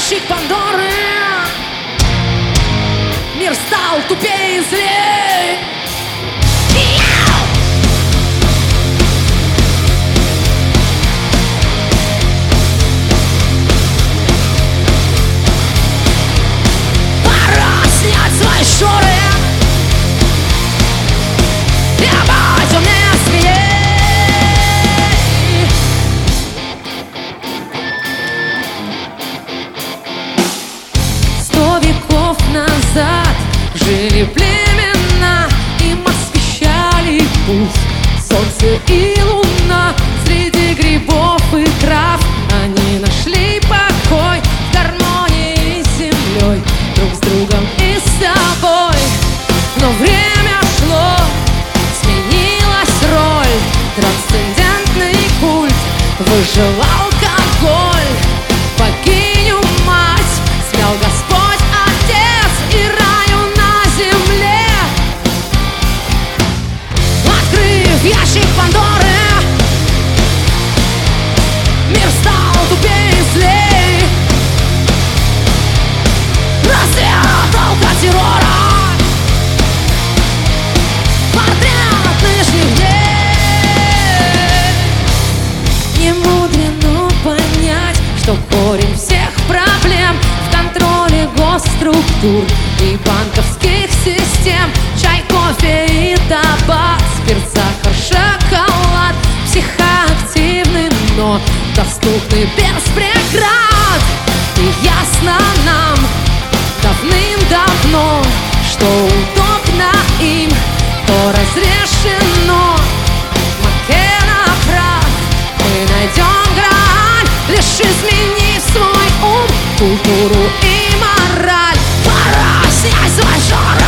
ящик Пандоры. Мир стал тупее и злее. Пора снять свои шоры и быть умнее, смелее. 100 веков назад жили племена, им освещали путь солнце и луна. Среди грибов и трав они нашли покой в гармонии с землей, друг с другом и с собой. Но время шло, сменилась роль, трансцендентный культ выжил алкоголь. Богиню мать смел Господь Отец и раю на земле. Открыв ящик Пандоры, мир стал тупее и злей. Рассвет алкотеррора, портрет нынешних дней. Не мудрено понять, что корень всех проблем в контроле госструктур и банковских систем. Чай, кофе и табак, спирт, сахар, шоколад психоактивны, но доступны без преград. И ясно нам давным-давно, что удобно им, то разрешено. Маккена прав, мы найдем грань, лишь изменив свой ум, культуру и мораль. Пора снять свои шоры